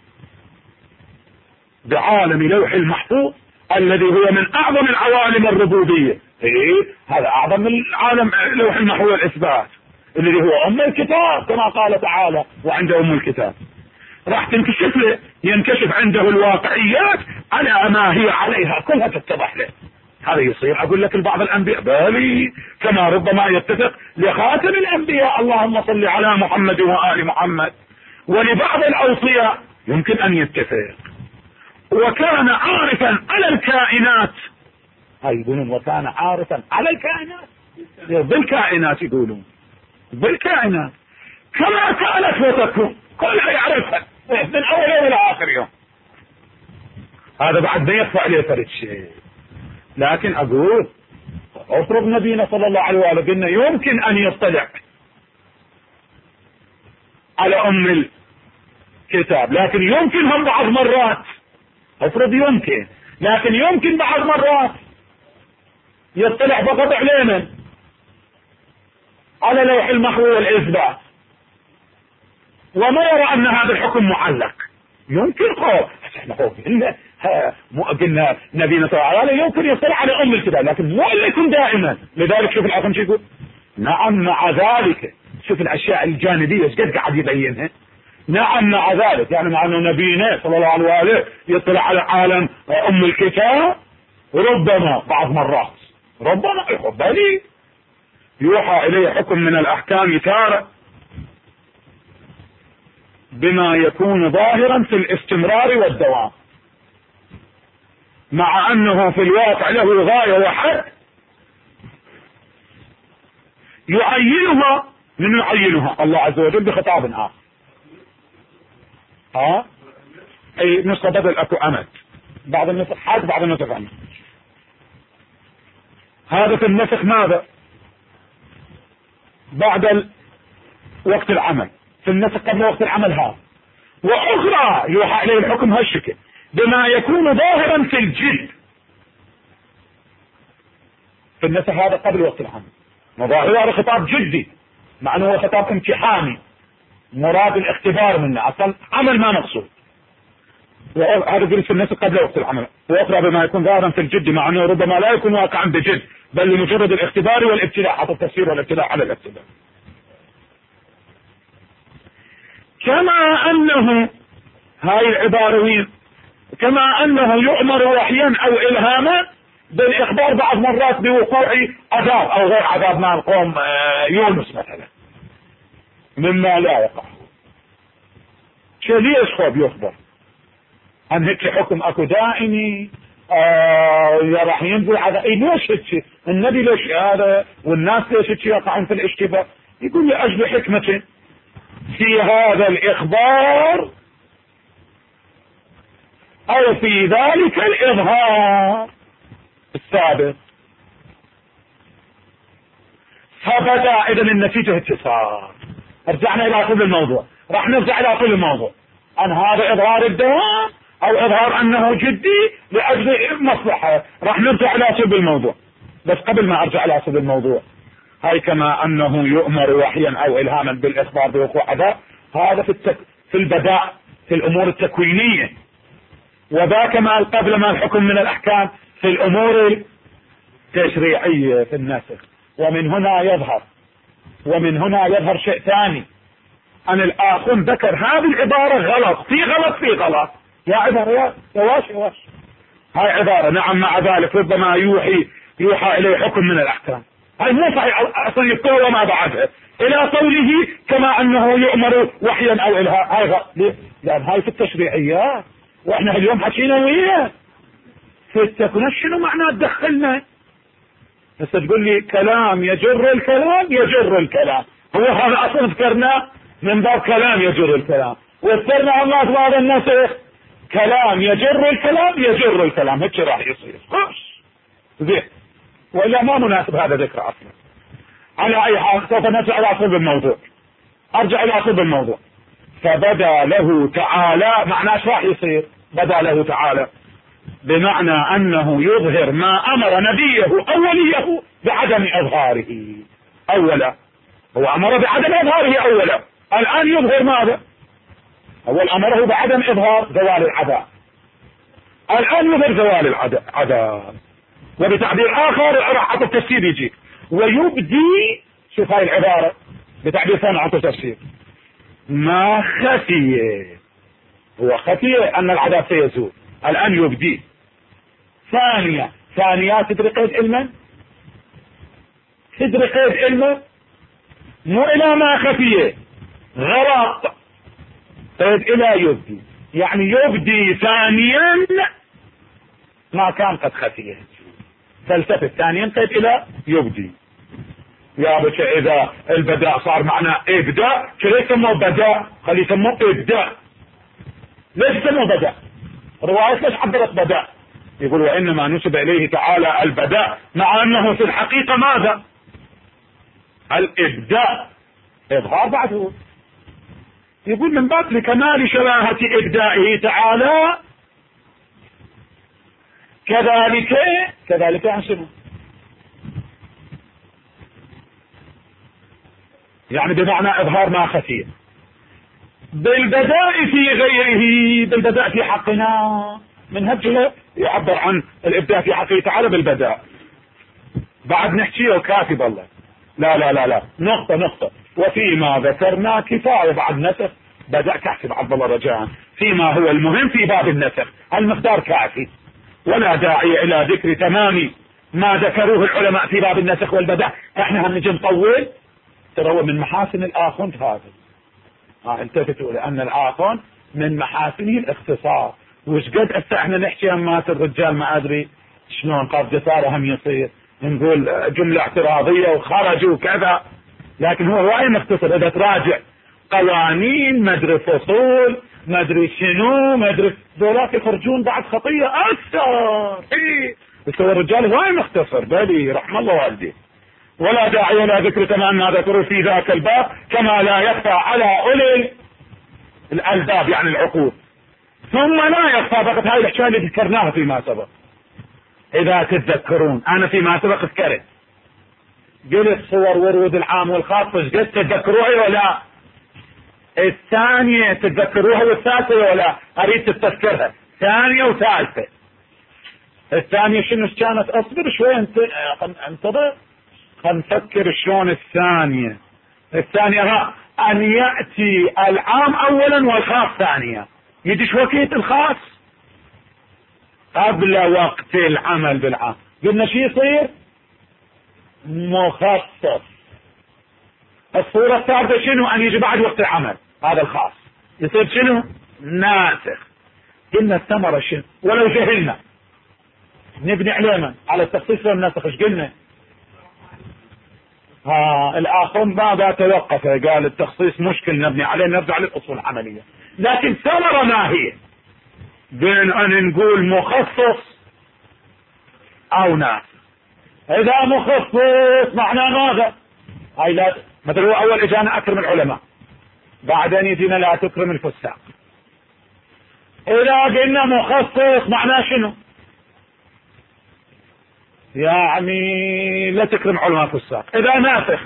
بعالم لوح المحفوظ الذي هو من اعظم العوالم الربوبية. ايه هذا اعظم من عالم لوح المحو والاثبات الذي هو ام الكتاب كما قال تعالى وعنده ام الكتاب. راح تنكشف له ينكشف عنده الواقعيات على ما هي عليها كلها تتضح له. هذا يصير اقول لك البعض الانبياء بالي كما ربما يتفق لخاتم الانبياء اللهم صل على محمد وآل محمد، ولبعض الاوصياء يمكن ان يتفق. وكان عارفا على الكائنات، هاي يقولون وكان عارفا على الكائنات بالكائنات، يقولون بالكائنات كما كانت وتكون كلها يعرفها من اول يوم الى اخر يوم. هذا بعد ما يخفى عليه فرد شيء، لكن اقول افرض نبينا صلى الله عليه وآله قلنا يمكن ان يطلع على ام الكتاب، لكن يمكن هم بعض مرات، افرض يمكن، لكن يمكن بعض مرات يطلع فقط علينا على لوح المحو والاثبات وما يرى ان هذا الحكم معلق. يمكن خوف احنا خوف قلنا مو قلنا نبينا صلى الله عليه وسلم يمكن يطلع على ام الكتاب، لكن مو اللي يكون دائما. لذلك شوف الحكم شو يقول، نعم مع ذلك شوف الاشياء الجانبيه ايش قد قاعد يبينها. نعم مع ذلك يعني مع انه نبينا صلى الله عليه وآله يطلع على عالم ام الكتاب ربما بعض مرات ربما يقبلي يوحى اليه حكم من الاحكام تارة بما يكون ظاهرا في الاستمرار والدوام، مع انه في الواقع له غاية وحد يعينها. من يعينها؟ الله عز وجل بخطاب اخر. ها اي نسخة بدل اكو امد، بعض النسخ حد بعض النسخ امد. هذا في النسخ ماذا؟ بعد وقت العمل، في النسخ قبل وقت العمل هذا. واخرى يوحى اليه الحكم هالشكل بما يكون ظاهرا في الجد. في النسخ هذا قبل وقت العمل، مظاهر هذا خطاب جدي، مع انه هو خطاب امتحاني مراد الاختبار منه، اصلا عمل ما مقصود. هذا يقول في النسخ قبل وقت العمل، واخرى بما يكون ظاهرا في الجد، مع انه ربما لا يكون واقعا بجد، بل لمجرد الاختبار والابتلاء، حتى التفسير والابتلاء على الابتلاء. كما انه هاي العبارة كما انه يؤمر وحيا او الهاما بالاخبار بعض مرات بوقوع عذاب او غير عذاب مع القوم يونس مثلا مما لا يقع. شو ليش خوب يخبر عن هيك حكم اكو دائمي آه راح ينزل عذاب؟ اي ليش هيك؟ النبي ليش هذا والناس ليش هيك يقعون في الاشتباه؟ يقول لاجل حكمة في هذا الاخبار او في ذلك الاظهار السابق. فبدا اذا النتيجة اتصال. رجعنا الى كل الموضوع، راح نرجع الى كل الموضوع عن هذا اظهار الدوام او اظهار انه جدي لاجل مصلحة. راح نرجع الى صلب الموضوع، بس قبل ما ارجع الى صلب الموضوع، هاي كما انه يؤمر وحيا او الهاما بالاخبار بوقوع عذاب، هذا في التك... في البداء في الامور التكوينية، وذاك ما قبل ما الحكم من الاحكام في الامور التشريعية في النسخ. ومن هنا يظهر ومن هنا يظهر شيء ثاني، ان الاخون ذكر هذه العبارة غلط في غلط في غلط. يا عبارة يا واش واش هاي عبارة نعم، مع ذلك ربما يوحي يوحى اليه حكم من الاحكام، هاي مو صحيح اصلا يذكر وما بعدها الى قوله كما انه يؤمر وحيا او الهاء. هاي غلط ليه؟ لان هاي في التشريعيات، واحنا اليوم حكينا وياه في التكوين. شنو معنى تدخلنا؟ بس تقول لي كلام يجر الكلام يجر الكلام، هو هذا اصلا ذكرناه من باب كلام يجر الكلام، وذكرنا الله في هذا النسخ كلام يجر الكلام يجر الكلام. هيك راح يصير خش زين، والا ما مناسب هذا ذكر اصلا. على اي حال سوف نرجع الى صلب الموضوع، ارجع الى صلب الموضوع. فبدا له تعالى، معناه ايش راح يصير؟ بدا له تعالى بمعنى انه يظهر ما امر نبيه اوليه بعدم اظهاره اولا. هو امر بعدم اظهاره اولا، الان يظهر ماذا؟ اول امره بعدم اظهار زوال العذاب، الان يظهر زوال العذاب. وبتعبير اخر راح اعطي التفسير يجي ويبدي. شوف هاي العبارة بتعبير ثاني اعطي تفسير ما خفي. هو خفي ان العذاب سيزول، الان يبدي. ثانية ثانية تدري قيد علما، تدري قيد علما مو الى ما خفي غلط، قيد الى يبدي، يعني يبدي ثانيا ما كان قد خفي. فلسفة ثانيا قيد الى يبدي. يا بك اذا البداء صار معناه ابداء، شو ليش سموه بداء؟ خليه يسموه ابداء. ليش سموه بداء؟ رواية ليش عبرت بداء؟ يقول وانما نسب اليه تعالى البداء، مع انه في الحقيقة ماذا؟ الابداء، اظهار بعده. يقول من باب لكمال شباهة ابدائه تعالى كذلك كذلك انشبه، يعني بمعنى اظهار ما خفي بالبداء في غيره، بالبداء في حقنا. من هجله يعبر عن الابداع في حقه تعالى بالبداء. بعد نحكيه وكافي بالله، لا لا لا لا نقطة نقطة. وفيما ذكرنا كفاية بعد نسخ، بدأ كافي بعد الله رجاء فيما هو المهم في باب النسخ، المقدار كافي، ولا داعي الى ذكر تمام ما ذكروه العلماء في باب النسخ والبداء. احنا هم نجي نطول، ترى هو من محاسن الاخون هذا. ها التفتوا لان الاخون من محاسنه الاختصار. وش قد هسه احنا نحكي همات الرجال ما ادري شلون قاب جساره هم يصير نقول جملة اعتراضية وخرجوا وكذا، لكن هو وايد مختصر. اذا تراجع قوانين ما ادري فصول ما ادري شنو ما ادري ذولاك يخرجون بعد خطية اكثر. ايه بس هو الرجال وايد مختصر بالي رحم الله والديه. ولا داعي الى ذكر تمام ما ذكروا في ذاك الباب، كما لا يخفى على اولي الالباب يعني العقول ثم لا يخفى فقط هاي الحكايه اللي ذكرناها فيما سبق. اذا تتذكرون انا فيما سبق ذكرت قلت صور ورود العام والخاص، قلت تتذكروها ولا الثانية تتذكروها والثالثة ولا اريد تتذكرها ثانية وثالثة. الثانية شنو كانت؟ اصبر شوي انت انتظر خلينا نفكر شلون الثانية. الثانية ها ان يأتي العام اولا والخاص ثانية. يجيش وقت الخاص قبل وقت العمل بالعام، قلنا شي يصير مخصص. الصورة الثالثة شنو؟ ان يجي بعد وقت العمل، هذا الخاص يصير شنو؟ ناسخ. قلنا الثمرة شنو؟ ولو جهلنا نبني علينا على التخصيص والنسخ. ايش قلنا؟ ها الاخر ماذا توقف؟ قال التخصيص مشكل نبني عليه، نرجع للاصول العملية. لكن ثمرة ما هي؟ بين ان نقول مخصص او ناسخ. اذا مخصص معناه ماذا؟ هاي لا مثل هو اول اجانا اكرم العلماء، بعدين يجينا لا تكرم الفساق. اذا قلنا مخصص معناه شنو؟ يعني لا تكرم علماء فساق. اذا ناسخ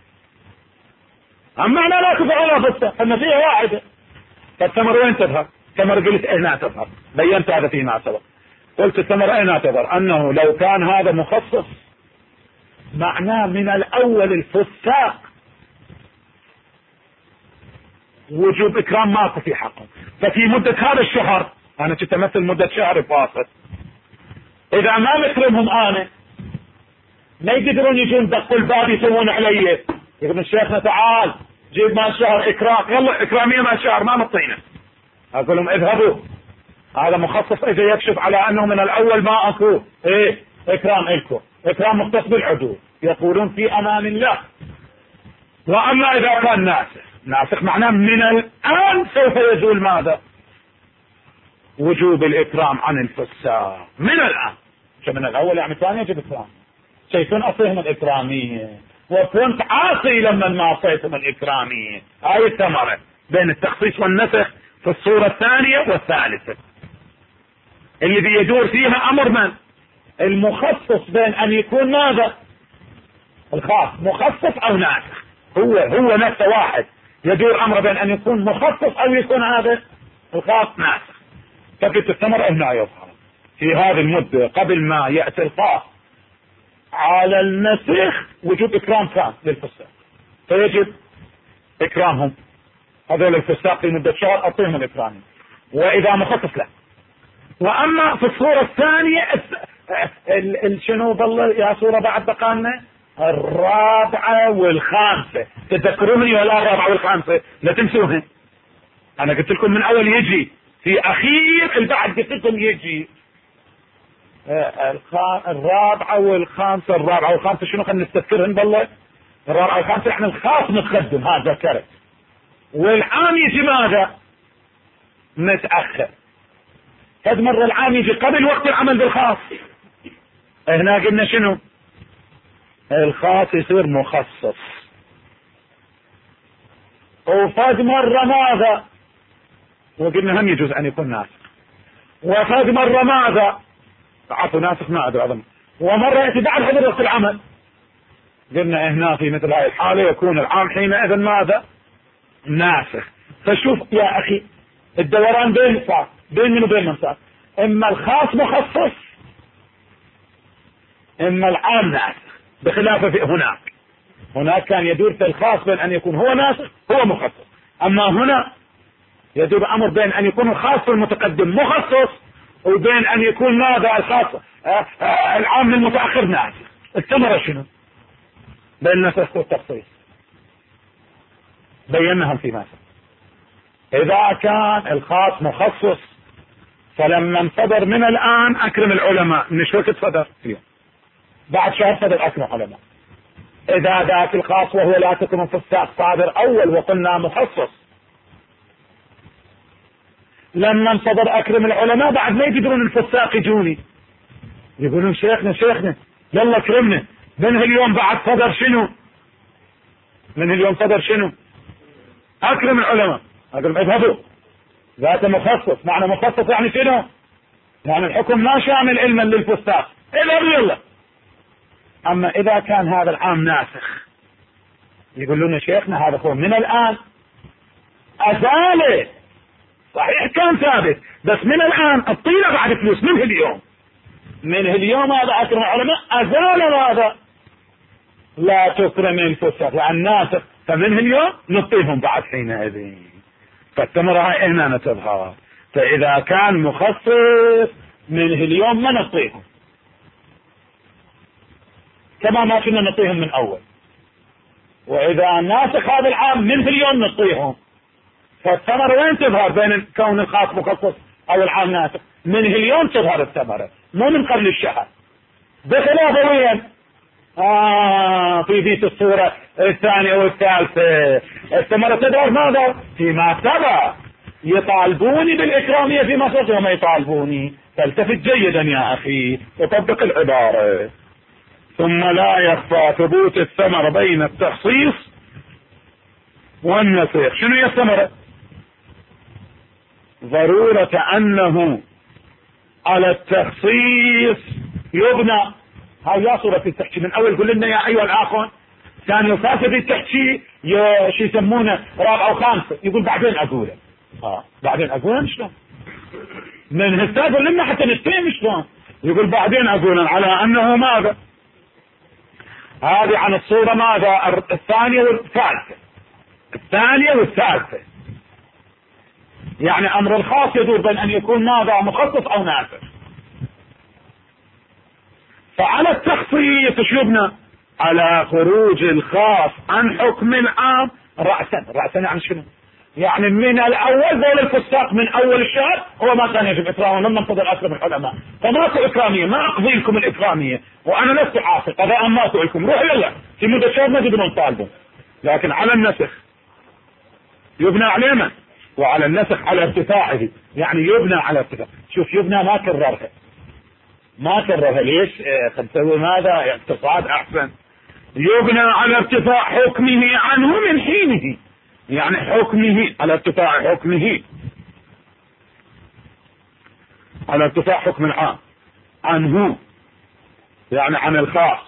اما معنى لا تكرم علماء فساق، ان فيها واحدة. فالثمر وين تظهر؟ الثمر قلت اين تظهر؟ بينت هذا فيما سبق. قلت الثمر اين تظهر؟ انه لو كان هذا مخصص معناه من الاول الفساق وجوب اكرام ماكو في حقه. ففي مدة هذا الشهر انا كنت امثل مدة شهر فاصل، اذا ما مكرمهم انا ما يقدرون يجون دقوا الباب يسوون علي، يقولون شيخنا تعال جيب ما شهر اكرام، يلا اكرامية ما شهر ما مطينا. اقول لهم اذهبوا، هذا مخصص اذا يكشف على انه من الاول ما اكو ايه اكرام الكم، اكرام مختص بالعدول، يقولون في امان الله. واما اذا كان ناسخ، ناسخ معناه من الان سوف يزول ماذا؟ وجوب الاكرام عن الفساق من الان. شو من الاول يعني ثاني يجب اكرام. شايفون اعطيهم الاكرامية وكنت عاصي لما ما اعطيتهم الاكرامية. هاي الثمرة بين التخصيص والنسخ في الصورة الثانية والثالثة اللي بيدور فيها امر من؟ المخصص بين ان يكون ماذا؟ الخاص مخصص او ناسخ. هو هو نفسه واحد يدور امر بين ان يكون مخصص او يكون هذا الخاص ناسخ. فكت الثمر هنا يظهر في هذه المدة قبل ما يأتي الخاص على النسخ وجود اكرام كان للفساق، فيجب اكرامهم هذول الفساق في مدة شهر اعطيهم الاكرام، واذا مخصص لا. واما في الصورة الثانية شنو بالله يا صورة بعد بقالنا الرابعة والخامسة، تذكروني ولا الرابعة والخامسة لا تنسوها. انا قلت لكم من اول يجي في اخير البعد، قلت لكم يجي الرابعة والخامسة. الرابعة والخامسة شنو خلينا نستذكرهن بالله؟ الرابعة والخامسة احنا الخاص متقدم هذا ذكرت، والعام يجي ماذا؟ متأخر. قد مرة العام يجي قبل وقت العمل بالخاص، هنا قلنا شنو؟ الخاص يصير مخصص. وفد مرة ماذا؟ وقلنا هم يجوز ان يكون ناسخ. وفد مرة ماذا؟ عفوا ناسخ ما ادري اظن. ومرة يأتي بعد حضور وقت العمل، قلنا هنا في مثل هذه الحالة يكون العام حينئذ ماذا؟ ناسخ. فشوف يا اخي الدوران بين صار بين من وبين من صار، اما الخاص مخصص اما العام ناسخ، بخلافه في هناك. هناك كان يدور في الخاص بين ان يكون هو ناسخ هو مخصص، اما هنا يدور امر بين ان يكون الخاص المتقدم مخصص وبين ان يكون ماذا؟ الخاص آآ آآ العام المتأخر ناسخ. الثمرة شنو؟ بين النسخ والتخصيص بيناهم في ماسخ. اذا كان الخاص مخصص فلما انصدر من الان اكرم العلماء، من شو وقت صدر؟ اليوم بعد شهر صدر اكرم العلماء. اذا ذاك الخاص وهو لا تكرم فساق صادر اول وقلنا مخصص، لما انصدر اكرم العلماء بعد ما يقدرون الفساق يجوني يقولون شيخنا شيخنا يلا اكرمنا. من اليوم بعد صدر شنو؟ من اليوم صدر شنو؟ اكرم العلماء. اقول اذهبوا ذات مخصص. معنى مخصص يعني شنو؟ يعني الحكم ما شامل علما للفساق إذا يلا. أما إذا كان هذا العام ناسخ يقولون يا شيخنا هذا هو من الآن أزاله، صحيح كان ثابت بس من الآن الطيلة بعد فلوس منه اليوم، منه اليوم هذا أكرم العلماء أزال هذا لا تكرم الفساق يعني ناسخ، فمنه اليوم نعطيهم بعد حينئذ. فالثمرة هاي هنا تظهر. فإذا كان مخصص منه اليوم ما نعطيهم كما ما كنا نعطيهم من أول، وإذا ناسخ هذا العام منه اليوم نعطيهم. فالثمرة وين تظهر بين كون الخاص مخصص أو العام ناسخ؟ منه اليوم تظهر الثمرة مو من قبل الشهر. بخلاف وين؟ آه في ذيك الصورة الثانية والثالثة الثمرة تظهر ماذا؟ فيما سبق. يطالبوني بالإكرامية فيما سبق وما يطالبوني. فالتفت جيدا يا أخي وطبق العبارة. ثم لا يخفى ثبوت الثمرة بين التخصيص والنسخ. شنو هي الثمرة؟ ضرورة أنه على التخصيص يبنى. هاي يا صورة التحكي من أول قل لنا يا أيها الآخر ثاني وثالثة التحكي شو يسمونه رابعة وخامسة يقول بعدين أقوله. آه بعدين أقوله شلون؟ من هالسالفة قل لنا حتى نستهم شلون؟ يقول بعدين أقوله على أنه ماذا؟ هذه عن الصورة ماذا؟ الثانية والثالثة. الثانية والثالثة يعني أمر الخاص يدور بين أن يكون ماذا؟ مخصص أو ناسخ. فعلى التخصيص شبنا على خروج الخاص عن حكم العام رأسا. رأسا يعني شنو؟ يعني من الأول ذول الفساق من أول الشهر هو ما كان يجب إكرامه لما انتظر أكرم العلماء. فماكو إكرامية، ما أقضي لكم الإكرامية وأنا لست عاصي قضاء ماكو لكم. روح يلا في مدة شهر ما تقدرون تطالبوا. لكن على النسخ يبنى على من؟ وعلى النسخ على ارتفاعه. يعني يبنى على ارتفاع. شوف يبنى ما كررها ما كررها ليش؟ خد نسوي ماذا؟ اقتصاد أحسن. يبنى على ارتفاع حكمه عنه من حينه. يعني حكمه على ارتفاع حكمه على ارتفاع حكم العام عنه يعني عن الخاص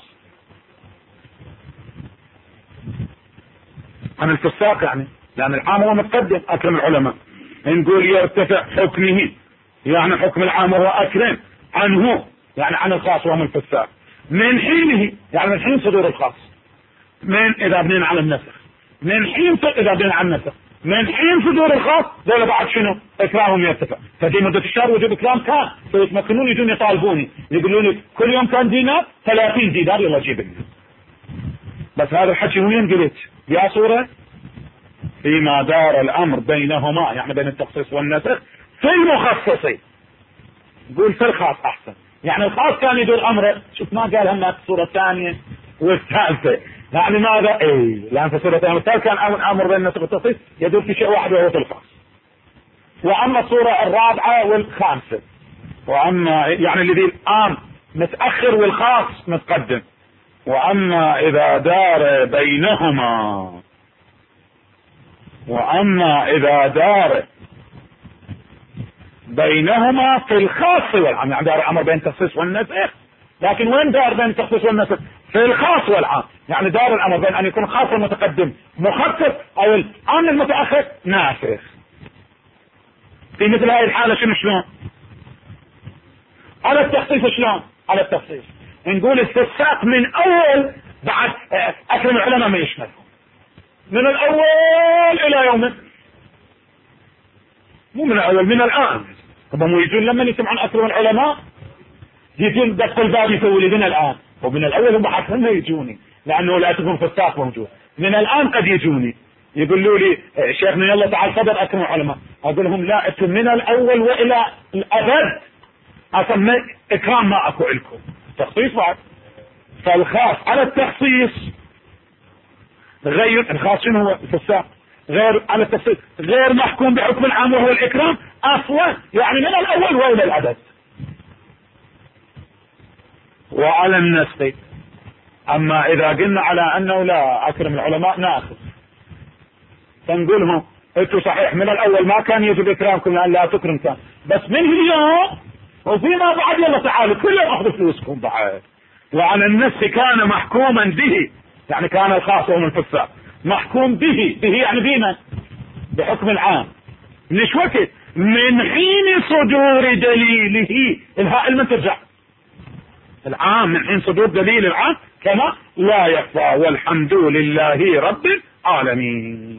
عن الفساق. يعني لأن العام هو متقدم أكرم العلماء. نقول يرتفع حكمه يعني حكم العام هو أكرم عنه يعني عن الخاص وهم الفساق من حينه يعني من حين صدور الخاص. من إذا بنينا على النسخ من حين إذا بنينا على النسخ من حين صدور الخاص دول بعد شنو؟ إكرامهم يرتفع. فدي مدة الشهر وجب إكرام كان فيتمكنون يجون يطالبوني يقولون لي كل يوم كان دينار ثلاثين دينار يلا جيب لي. بس هذا الحكي وين قلت؟ يا صورة فيما دار الأمر بينهما يعني بين التخصيص والنسخ في المخصصين. قول في الخاص أحسن. يعني الخاص كان يدور أمره. شوف ما قال هم الصورة الثانية والثالثة يعني ماذا؟ اي لأن في الصورة الثانية والثالثة كان أمر بين النسخ والتخصيص يدور في شيء واحد وهو في الخاص. وأما الصورة الرابعة والخامسة وأما يعني الذي الآن متأخر والخاص متقدم. وأما إذا دار بينهما وأما إذا دار بينهما في الخاص والعام يعني دار أمر بين التخصيص والنسخ. لكن وين دار بين التخصيص والنسخ؟ في الخاص والعام. يعني دار الأمر بين أن يكون خاص المتقدم مخصص أو الآن المتأخر ناسخ. في مثل هذه الحالة شنو شلون؟ على التخصيص شلون؟ على التخصيص نقول الفساق من أول بعد أكرم العلماء ما يشمل من الأول إلى يوم مو من الأول من الآن. هم يجون لما يسمعون أكرم العلماء يجون دق الباب يسوي لي من الآن. ومن الأول هم حتى ما يجوني لأنه لا تكون فساق موجود. من الآن قد يجوني يقولوا لي شيخنا يلا تعال صدر أكرم العلماء. أقول لهم لا أنتم من الأول وإلى الأبد أصلا إكرام ما أكو لكم تخصيص بعد. فالخاص على التخصيص غير الخاص شنو هو الفساق غير على التخصيص غير محكوم بحكم العام وهو الإكرام أصلا يعني من الأول وإلى الأبد. وعلى النسخ أما إذا قلنا على أنه لا أكرم العلماء ناخذ فنقولهم انتوا صحيح من الاول ما كان يجب اكرامكم لان لا تكرم كان، بس من اليوم وفيما بعد يلا تعالوا كل يوم اخذوا فلوسكم بعد. وعن النسخ كان محكوما به، يعني كان الخاص هم الحفاظ محكوم به، به يعني بمن؟ بحكم العام. ليش وقت؟ من حين صدور دليله، الهاء لمن ترجع؟ العام، من حين صدور دليل العام كما لا يخفى، والحمد لله رب العالمين.